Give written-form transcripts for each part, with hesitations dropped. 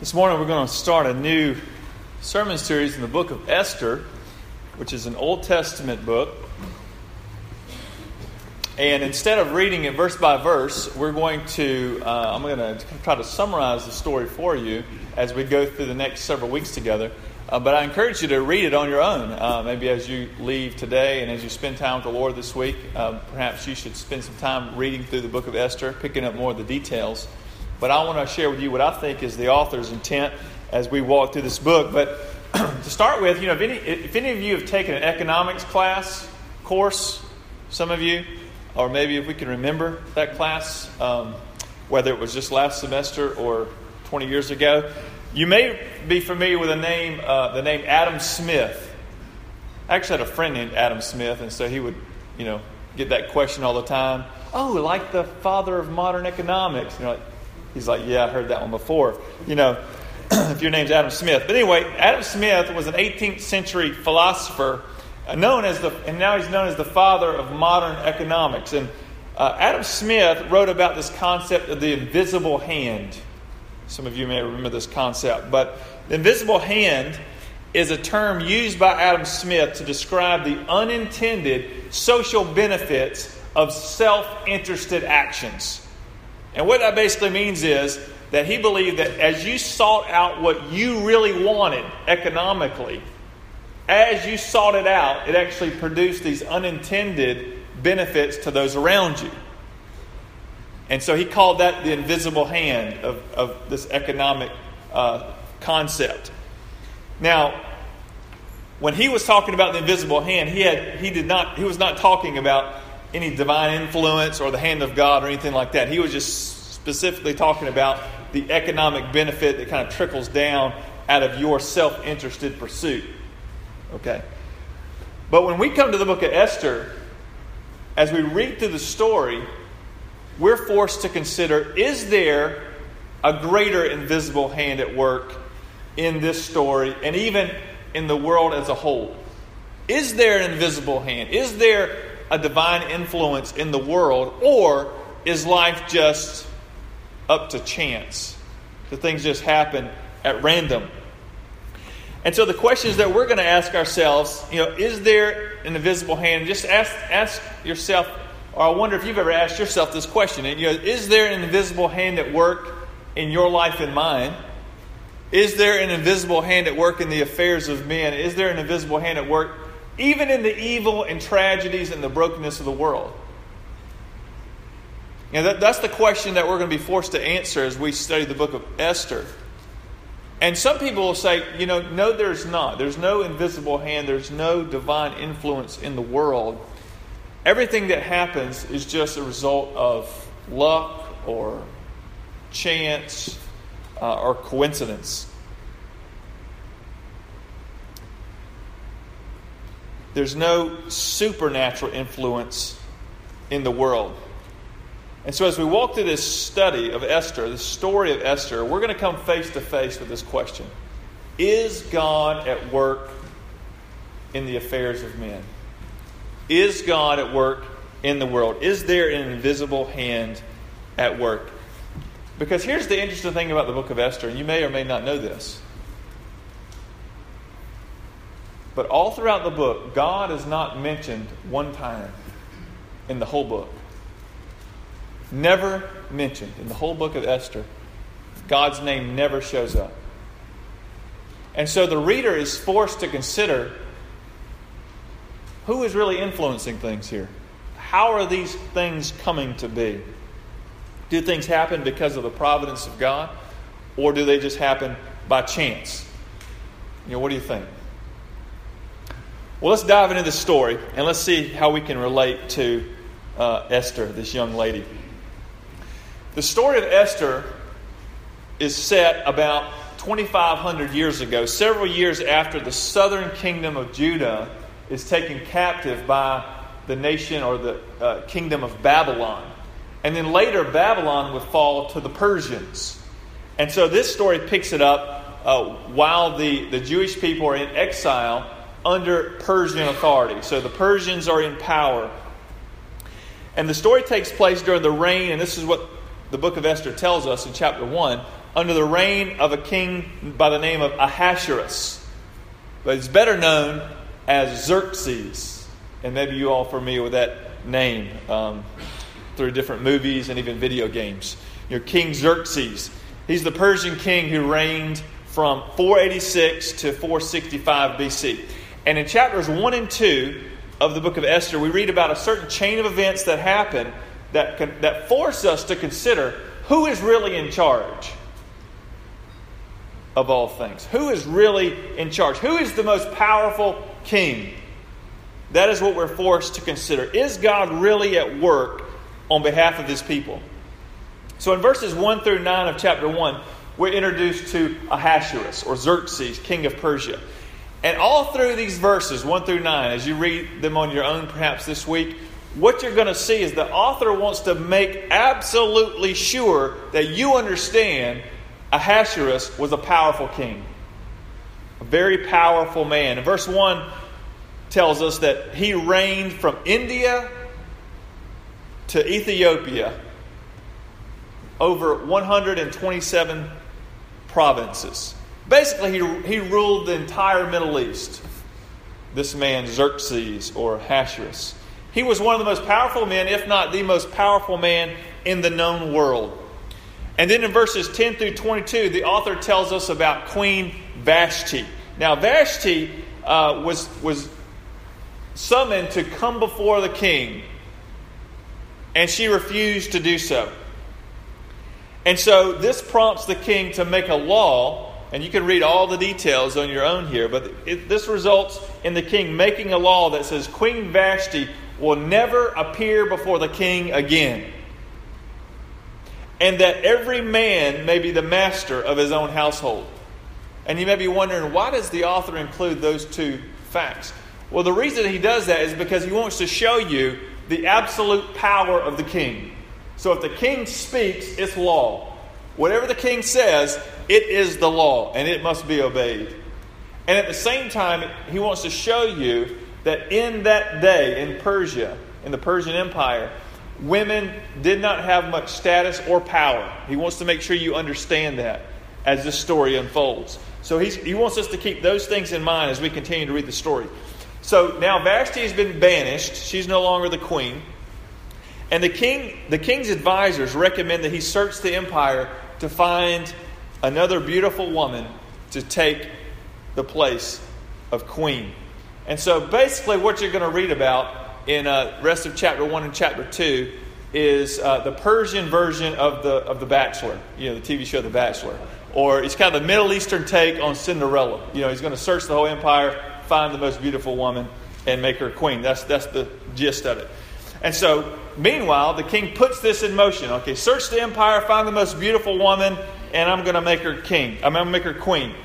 This morning we're going to start a new sermon series in the book of Esther, which is an Old Testament book. And instead of reading it verse by verse, I'm going to try to summarize the story for you as we go through the next several weeks together. But I encourage you to read it on your own. Maybe as you leave today and as you spend time with the Lord this week, perhaps you should spend some time reading through the book of Esther, picking up more of the details. But I want to share with you what I think is the author's intent as we walk through this book. But to start with, if any of you have taken an economics course, some of you, or maybe if we can remember that class, whether it was just last semester or 20 years ago, you may be familiar with the name Adam Smith. I actually had a friend named Adam Smith, and so he would, get that question all the time. Oh, like the father of modern economics. He's like, yeah, I heard that one before. If your name's Adam Smith. But anyway, Adam Smith was an 18th century philosopher, and now he's known as the father of modern economics. And Adam Smith wrote about this concept of the invisible hand. Some of you may remember this concept. But the invisible hand is a term used by Adam Smith to describe the unintended social benefits of self-interested actions. And what that basically means is that he believed that as you sought out what you really wanted economically, as you sought it out, it actually produced these unintended benefits to those around you. And so he called that the invisible hand of this economic concept. Now, when he was talking about the invisible hand, he was not talking about any divine influence or the hand of God or anything like that. He was just specifically talking about the economic benefit that kind of trickles down out of your self-interested pursuit. Okay. But when we come to the book of Esther, as we read through the story, we're forced to consider, is there a greater invisible hand at work in this story and even in the world as a whole? Is there an invisible hand? Is there a divine influence in the world, or is life just up to chance? The things just happen at random. And so the questions that we're going to ask ourselves, is there an invisible hand? Just ask yourself, or I wonder if you've ever asked yourself this question. Is there an invisible hand at work in your life and mine? Is there an invisible hand at work in the affairs of men? Is there an invisible hand at work even in the evil and tragedies and the brokenness of the world? That's the question that we're going to be forced to answer as we study the book of Esther. And some people will say, no, there's not. There's no invisible hand. There's no divine influence in the world. Everything that happens is just a result of luck or chance or coincidence. There's no supernatural influence in the world. And so as we walk through this study of Esther, this story of Esther, we're going to come face to face with this question. Is God at work in the affairs of men? Is God at work in the world? Is there an invisible hand at work? Because here's the interesting thing about the book of Esther, and you may or may not know this. But all throughout the book, God is not mentioned one time in the whole book. Never mentioned in the whole book of Esther. God's name never shows up. And so the reader is forced to consider, who is really influencing things here? How are these things coming to be? Do things happen because of the providence of God? Or do they just happen by chance? What do you think? Well, let's dive into this story and let's see how we can relate to Esther, this young lady. The story of Esther is set about 2,500 years ago, several years after the southern kingdom of Judah is taken captive by the nation or the kingdom of Babylon. And then later Babylon would fall to the Persians. And so this story picks it up while the Jewish people are in exile under Persian authority. So the Persians are in power. And the story takes place during the reign, and this is what the book of Esther tells us in chapter 1, under the reign of a king by the name of Ahasuerus. But it's better known as Xerxes. And maybe you all are familiar with that name through different movies and even video games. King Xerxes. He's the Persian king who reigned from 486 to 465 BC. And in chapters 1 and 2 of the book of Esther, we read about a certain chain of events that happen that force us to consider who is really in charge of all things. Who is really in charge? Who is the most powerful king? That is what we're forced to consider. Is God really at work on behalf of His people? So in verses 1 through 9 of chapter 1, we're introduced to Ahasuerus, or Xerxes, king of Persia. And all through these verses, 1 through 9, as you read them on your own perhaps this week, what you're going to see is the author wants to make absolutely sure that you understand Ahasuerus was a powerful king. A very powerful man. And verse 1 tells us that he reigned from India to Ethiopia over 127 provinces. Basically, he ruled the entire Middle East. This man, Xerxes, or Ahasuerus. He was one of the most powerful men, if not the most powerful man in the known world. And then in verses 10 through 22, the author tells us about Queen Vashti. Now, Vashti was summoned to come before the king, and she refused to do so. And so this prompts the king to make a law, and you can read all the details on your own here, but this results in the king making a law that says Queen Vashti will never appear before the king again. And that every man may be the master of his own household. And you may be wondering, why does the author include those two facts? Well, the reason he does that is because he wants to show you the absolute power of the king. So if the king speaks, it's law. Whatever the king says, it is the law, and it must be obeyed. And at the same time, he wants to show you that in that day in Persia, in the Persian Empire, women did not have much status or power. He wants to make sure you understand that as this story unfolds. So he wants us to keep those things in mind as we continue to read the story. So now Vashti has been banished. She's no longer the queen. And the king's advisors recommend that he search the empire to find another beautiful woman to take the place of queen. And so basically what you're going to read about in the rest of chapter 1 and chapter 2 is the Persian version of The Bachelor, the TV show The Bachelor. Or it's kind of the Middle Eastern take on Cinderella. He's going to search the whole empire, find the most beautiful woman, and make her queen. That's the gist of it. And so, meanwhile, the king puts this in motion. Okay, search the empire, find the most beautiful woman, and I'm going to make her king. I'm going to make her queen.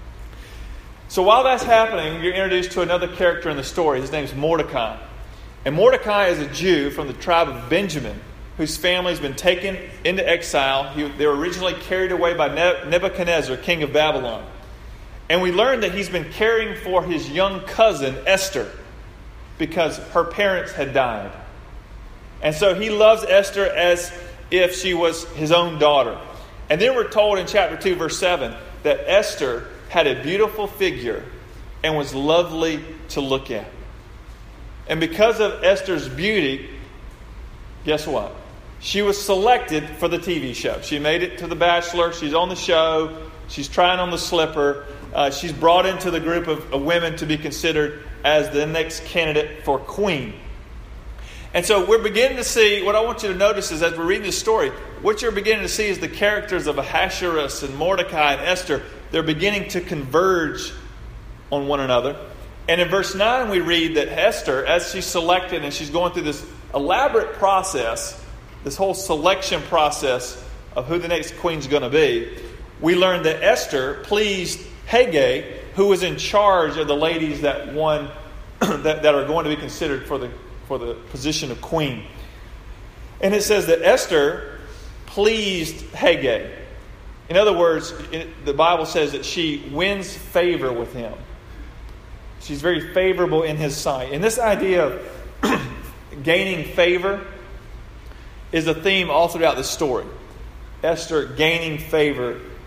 So while that's happening, you're introduced to another character in the story. His name's Mordecai. And Mordecai is a Jew from the tribe of Benjamin, whose family has been taken into exile. They were originally carried away by Nebuchadnezzar, king of Babylon. And we learned that he's been caring for his young cousin, Esther, because her parents had died. And so he loves Esther as if she was his own daughter. And then we're told in chapter 2, verse 7, that Esther had a beautiful figure and was lovely to look at. And because of Esther's beauty, guess what? She was selected for the TV show. She made it to The Bachelor. She's on the show. She's trying on the slipper. She's brought into the group of women to be considered as the next candidate for queen. And so we're beginning to see, what I want you to notice is as we're reading this story, what you're beginning to see is the characters of Ahasuerus and Mordecai and Esther. They're beginning to converge on one another. And in verse 9 we read that Esther, as she's selected and she's going through this elaborate process, this whole selection process of who the next queen's going to be, we learn that Esther pleased Haggai, who was in charge of the ladies that won that are going to be considered for the position of queen. And it says that Esther pleased Haggai. In other words, the Bible says that she wins favor with him. She's very favorable in his sight. And this idea of gaining favor is a theme all throughout the story. Esther gaining favor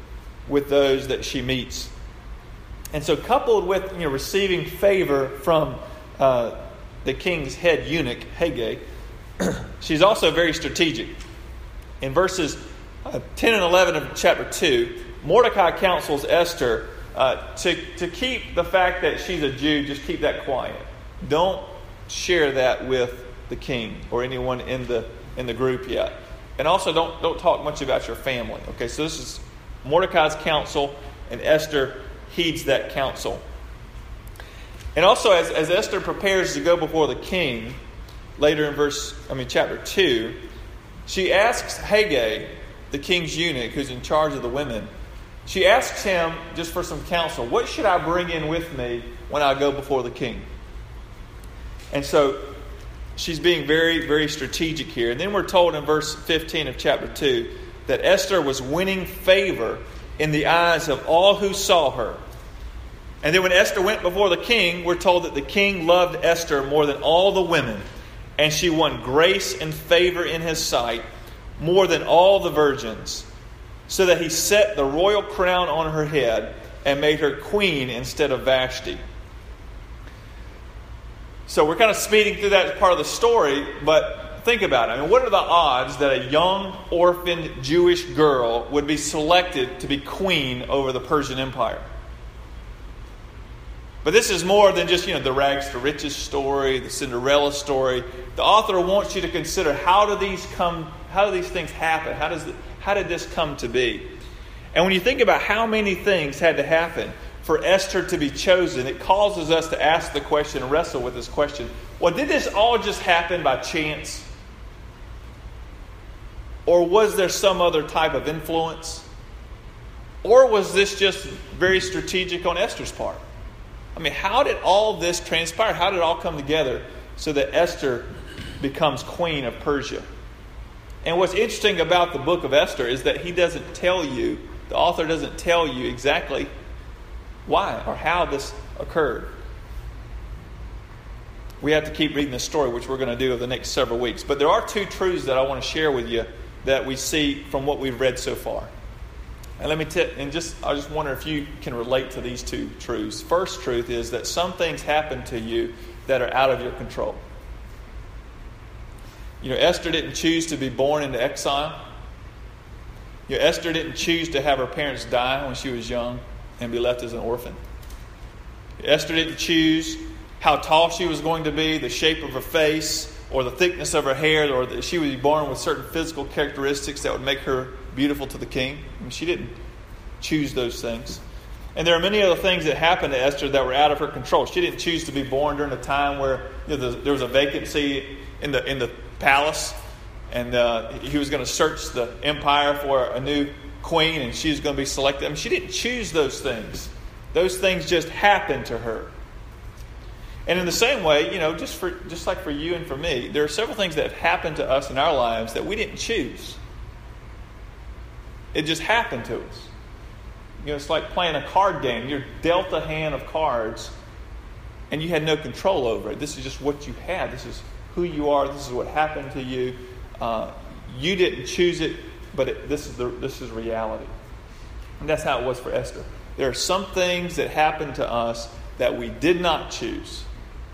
with those that she meets. And so coupled with receiving favor from the king's head eunuch, Hegai, she's also very strategic. In verses 10 and 11 of chapter 2, Mordecai counsels Esther to keep the fact that she's a Jew, just keep that quiet. Don't share that with the king or anyone in the group yet. And also don't talk much about your family. Okay, so this is Mordecai's counsel, and Esther heeds that counsel. And also as Esther prepares to go before the king, later in chapter 2, she asks Hegai, the king's eunuch who's in charge of the women, she asks him just for some counsel. What should I bring in with me when I go before the king? And so she's being very, very strategic here. And then we're told in verse 15 of chapter 2 that Esther was winning favor in the eyes of all who saw her. And then when Esther went before the king, we're told that the king loved Esther more than all the women, and she won grace and favor in his sight more than all the virgins, so that he set the royal crown on her head and made her queen instead of Vashti. So we're kind of speeding through that part of the story, but think about it. I mean, what are the odds that a young, orphaned Jewish girl would be selected to be queen over the Persian Empire? But this is more than just, the rags to riches story, the Cinderella story. The author wants you to consider, how do these things happen? How did this come to be? And when you think about how many things had to happen for Esther to be chosen, it causes us to ask the question, wrestle with this question. Well, did this all just happen by chance? Or was there some other type of influence? Or was this just very strategic on Esther's part? I mean, how did all this transpire? How did it all come together so that Esther becomes queen of Persia? And what's interesting about the book of Esther is that the author doesn't tell you exactly why or how this occurred. We have to keep reading the story, which we're going to do over the next several weeks. But there are two truths that I want to share with you that we see from what we've read so far. And I just wonder if you can relate to these two truths. First truth is that some things happen to you that are out of your control. Esther didn't choose to be born into exile. Esther didn't choose to have her parents die when she was young and be left as an orphan. Esther didn't choose how tall she was going to be, the shape of her face, or the thickness of her hair, or that she would be born with certain physical characteristics that would make her beautiful to the king. I mean, she didn't choose those things. And there are many other things that happened to Esther that were out of her control. She didn't choose to be born during a time where there was a vacancy in the palace, and he was going to search the empire for a new queen, and she was going to be selected. I mean, she didn't choose those things. Those things just happened to her. And in the same way, just like for you and for me, there are several things that have happened to us in our lives that we didn't choose. It just happened to us. It's like playing a card game. You're dealt a hand of cards, and you had no control over it. This is just what you had. This is who you are. This is what happened to you. You didn't choose it, but this is reality. And that's how it was for Esther. There are some things that happened to us that we did not choose.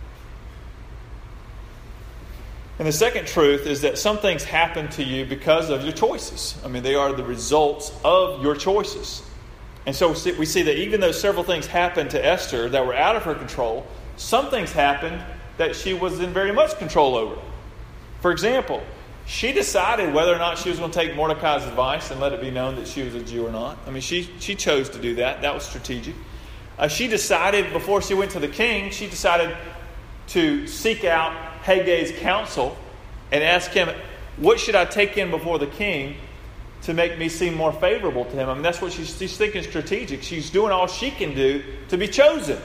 And the second truth is that some things happen to you because of your choices. I mean, they are the results of your choices. And so we see that even though several things happened to Esther that were out of her control, some things happened that she was in very much control over. For example, she decided whether or not she was going to take Mordecai's advice and let it be known that she was a Jew or not. I mean, she chose to do that. That was strategic. She decided before she went to the king, she decided to seek out Hagai's counsel and ask him, what should I take in before the king to make me seem more favorable to him? I mean, that's what she's thinking strategic. She's doing all she can do to be chosen.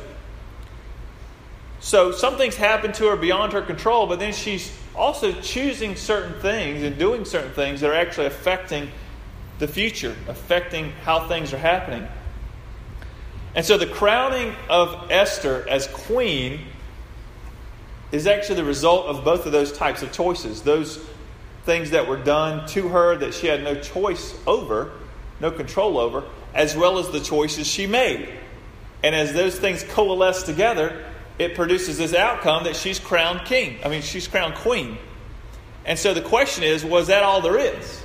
So some things happen to her beyond her control, but then she's also choosing certain things and doing certain things that are actually affecting the future, affecting how things are happening. And so the crowning of Esther as queen is actually the result of both of those types of choices. Those things that were done to her that she had no choice over, no control over, as well as the choices she made. And as those things coalesce together, it produces this outcome that she's crowned king. She's crowned queen. And so the question is, was that all there is?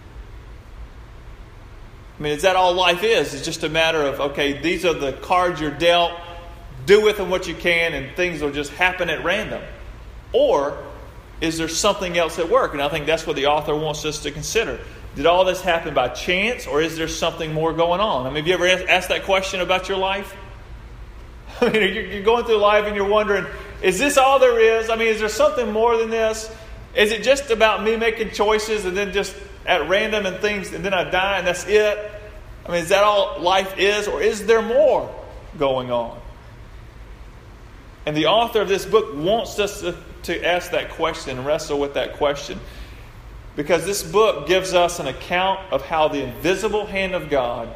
Is that all life is? It's just a matter of, okay, these are the cards you're dealt. Do with them what you can, and things will just happen at random. Or is there something else at work? And I think that's what the author wants us to consider. Did all this happen by chance, or is there something more going on? Have you ever asked that question about your life? You're going through life and you're wondering, is this all there is? Is there something more than this? Is it just about me making choices and then just at random and things, and then I die and that's it? Is that all life is, or is there more going on? And the author of this book wants us to ask that question and wrestle with that question, because this book gives us an account of how the invisible hand of God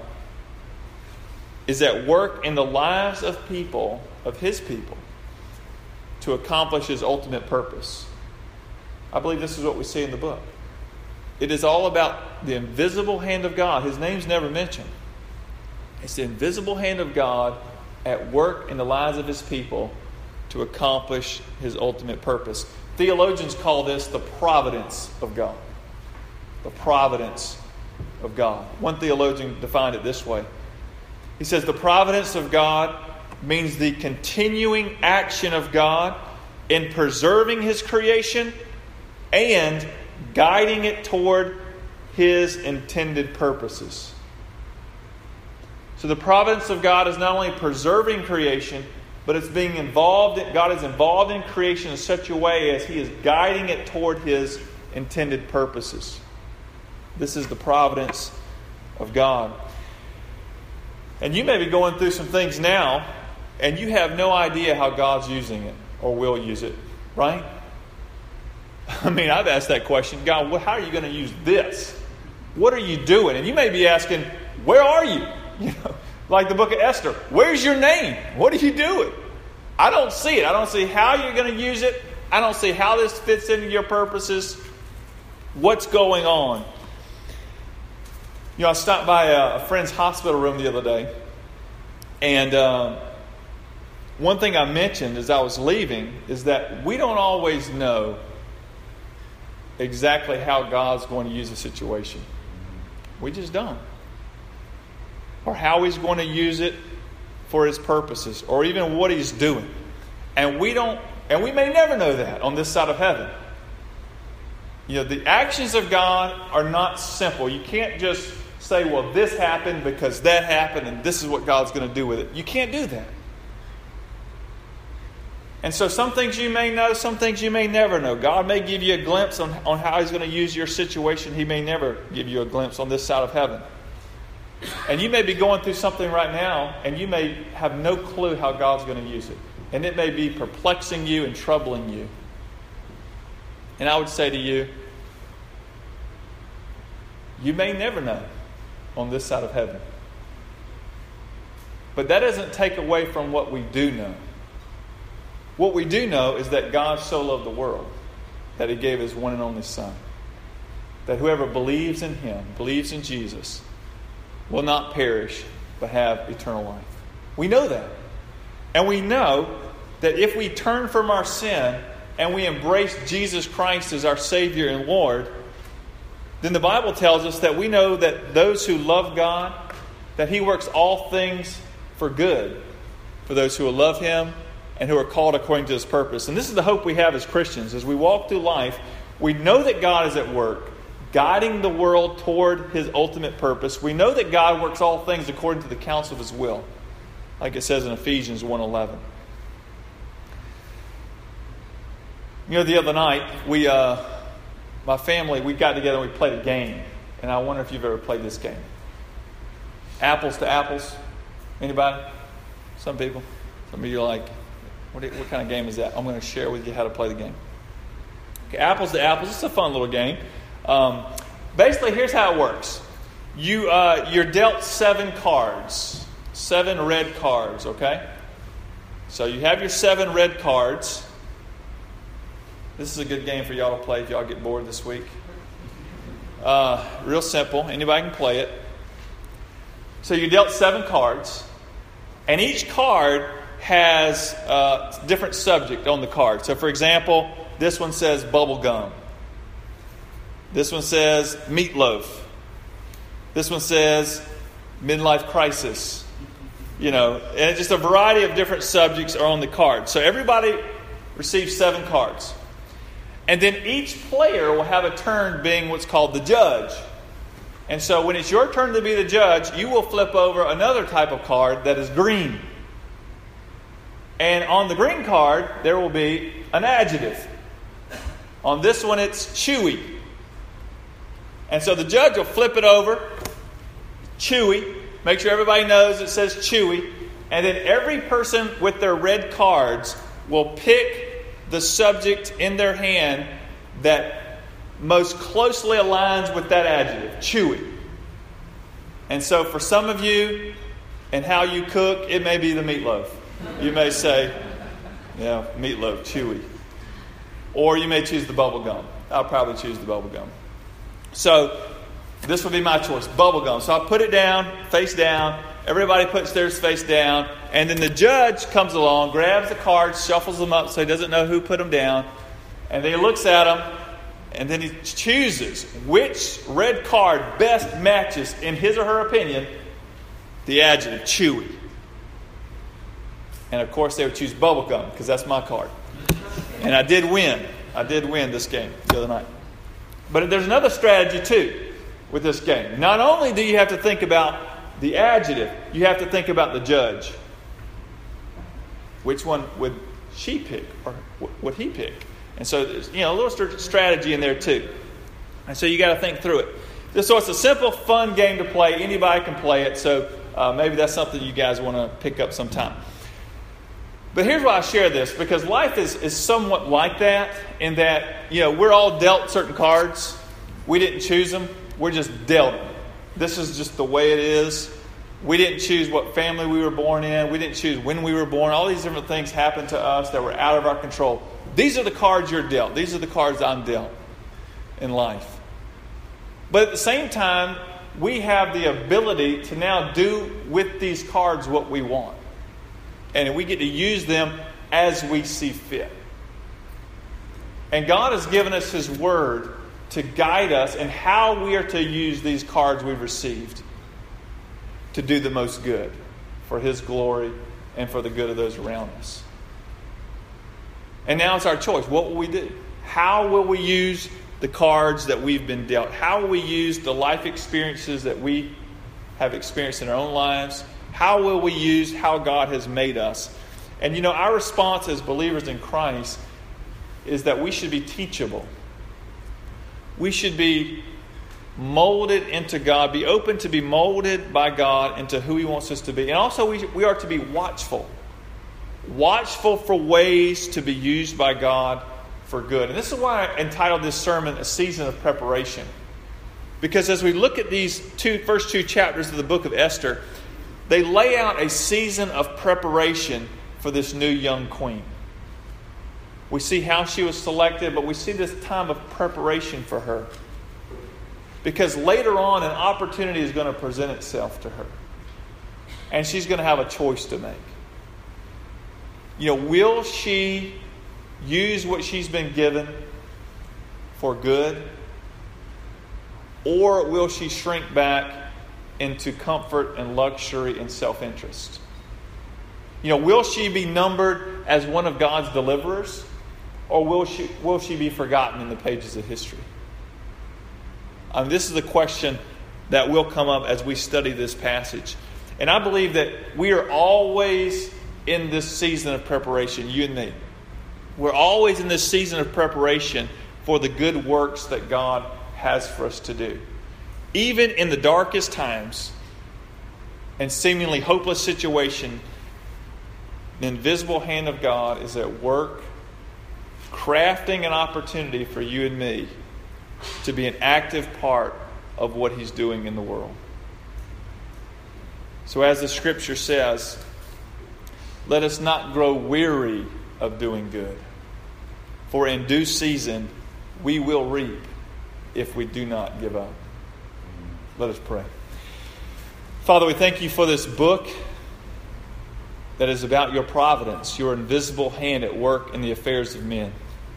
is at work in the lives of people, of His people, to accomplish His ultimate purpose. I believe this is what we see in the book. It is all about the invisible hand of God. His name's never mentioned. It's the invisible hand of God at work in the lives of His people to accomplish His ultimate purpose. Theologians call this the providence of God. The providence of God. One theologian defined it this way. He says the providence of God means the continuing action of God in preserving His creation and guiding it toward His intended purposes. So the providence of God is not only preserving creation, but it's being involved. God is involved in creation in such a way as He is guiding it toward His intended purposes. This is the providence of God. And you may be going through some things now, and you have no idea how God's using it or will use it, right? I've asked that question. God, how are you going to use this? What are you doing? And you may be asking, where are you? Like the book of Esther, where's your name? What are you doing? I don't see it. I don't see how you're going to use it. I don't see how this fits into your purposes. What's going on? I stopped by a friend's hospital room the other day, and one thing I mentioned as I was leaving is that we don't always know exactly how God's going to use a situation. We just don't. Or how He's going to use it for His purposes, or even what He's doing. And we may never know that on this side of heaven. The actions of God are not simple. You can't just say, well, this happened because that happened, and this is what God's going to do with it. You can't do that. And so some things you may know, some things you may never know. God may give you a glimpse on how He's going to use your situation. He may never give you a glimpse on this side of heaven. And you may be going through something right now, and you may have no clue how God's going to use it. And it may be perplexing you and troubling you. And I would say to you, you may never know on this side of heaven. But that doesn't take away from what we do know. What we do know is that God so loved the world that He gave His one and only Son. That whoever believes in Him, believes in Jesus, will not perish but have eternal life. We know that. And we know that if we turn from our sin and we embrace Jesus Christ as our Savior and Lord, then the Bible tells us that we know that those who love God, that He works all things for good for those who will love Him and who are called according to His purpose. And this is the hope we have as Christians. As we walk through life, we know that God is at work, guiding the world toward His ultimate purpose. We know that God works all things according to the counsel of His will, like it says in Ephesians 1:11. The other night, my family, we got together and we played a game. And I wonder if you've ever played this game. Apples to apples. Anybody? Some people. Some of you are like, what kind of game is that? I'm going to share with you how to play the game. Okay, apples to apples. It's a fun little game. Basically, here's how it works. You're dealt 7 cards. 7 red cards, okay? So you have your 7 red cards. This is a good game for y'all to play if y'all get bored this week. Real simple. Anybody can play it. So you're dealt 7 cards, and each card has a different subject on the card. So for example, this one says bubble gum. This one says meatloaf. This one says midlife crisis. And just a variety of different subjects are on the card. So everybody receives 7 cards. And then each player will have a turn being what's called the judge. And so when it's your turn to be the judge, you will flip over another type of card that is green. And on the green card, there will be an adjective. On this one, it's chewy. And so the judge will flip it over, chewy. Make sure everybody knows it says chewy. And then every person with their red cards will pick the subject in their hand that most closely aligns with that adjective, chewy. And so for some of you and how you cook, it may be the meatloaf. You may say, yeah, meatloaf, chewy. Or you may choose the bubble gum. I'll probably choose the bubble gum. So this would be my choice, bubble gum. So I'll put it down, face down. Everybody puts theirs face down. And then the judge comes along, grabs the cards, shuffles them up so he doesn't know who put them down. And then he looks at them. And then he chooses which red card best matches, in his or her opinion, the adjective, chewy. And of course they would choose bubblegum, because that's my card. And I did win. I did win this game the other night. But there's another strategy too with this game. Not only do you have to think about the adjective, you have to think about the judge. Which one would she pick, or would he pick? And so there's a little strategy in there too. And so you got to think through it. So it's a simple, fun game to play. Anybody can play it. So maybe that's something you guys want to pick up sometime. But here's why I share this. Because life is somewhat like that. In that, we're all dealt certain cards. We didn't choose them. We're just dealt them. This is just the way it is. We didn't choose what family we were born in. We didn't choose when we were born. All these different things happened to us that were out of our control. These are the cards you're dealt. These are the cards I'm dealt in life. But at the same time, we have the ability to now do with these cards what we want. And we get to use them as we see fit. And God has given us His Word to guide us in how we are to use these cards we've received to do the most good for His glory and for the good of those around us. And now it's our choice. What will we do? How will we use the cards that we've been dealt? How will we use the life experiences that we have experienced in our own lives? How will we use how God has made us? And our response as believers in Christ is that we should be teachable. We should be molded into God, be open to be molded by God into who He wants us to be. And also we are to be watchful. Watchful for ways to be used by God for good. And this is why I entitled this sermon, A Season of Preparation. Because as we look at these first two chapters of the book of Esther, they lay out a season of preparation for this new young queen. We see how she was selected, but we see this time of preparation for her. Because later on, an opportunity is going to present itself to her. And she's going to have a choice to make. Will she use what she's been given for good? Or will she shrink back into comfort and luxury and self-interest? Will she be numbered as one of God's deliverers? Or will she be forgotten in the pages of history? This is the question that will come up as we study this passage. And I believe that we are always in this season of preparation, you and me. We're always in this season of preparation for the good works that God has for us to do. Even in the darkest times and seemingly hopeless situation, the invisible hand of God is at work, crafting an opportunity for you and me to be an active part of what He's doing in the world. So as the Scripture says, let us not grow weary of doing good, for in due season we will reap if we do not give up. Let us pray. Father, we thank you for this book that is about your providence, your invisible hand at work in the affairs of men.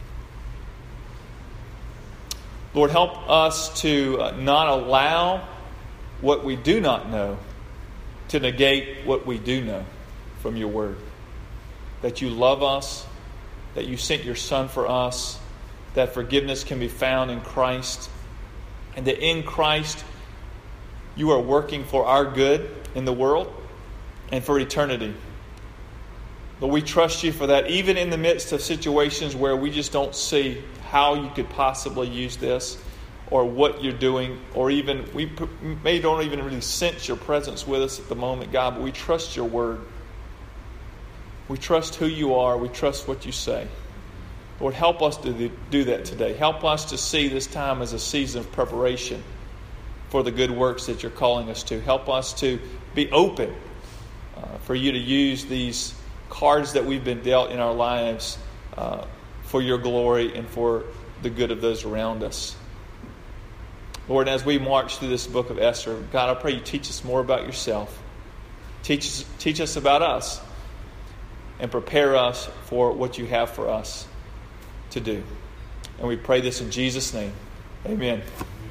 Lord, help us to not allow what we do not know to negate what we do know from your word. That you love us, that you sent your Son for us, that forgiveness can be found in Christ, and that in Christ you are working for our good in the world and for eternity. Lord, we trust you for that, even in the midst of situations where we just don't see how you could possibly use this or what you're doing, or even we may don't even really sense your presence with us at the moment, God, but we trust your word. We trust who you are. We trust what you say. Lord, help us to do that today. Help us to see this time as a season of preparation for the good works that you're calling us to. Help us to be open for you to use these cards that we've been dealt in our lives for your glory and for the good of those around us. Lord, as we march through this book of Esther, God, I pray you teach us more about yourself. Teach us about us and prepare us for what you have for us to do. And we pray this in Jesus' name. Amen.